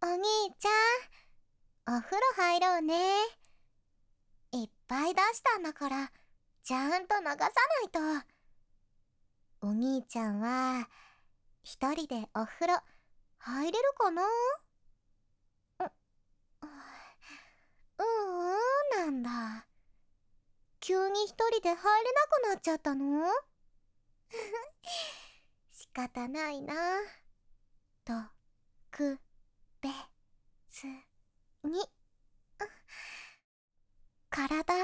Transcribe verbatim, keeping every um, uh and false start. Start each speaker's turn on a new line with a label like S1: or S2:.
S1: お兄ちゃん、お風呂入ろうね。いっぱい出したんだから、ちゃんと流さないと。お兄ちゃんは、一人でお風呂入れるかな？う、うーん、なんだ。急に一人で入れなくなっちゃったの？仕方ないな。と、く、べ、つ、に。体、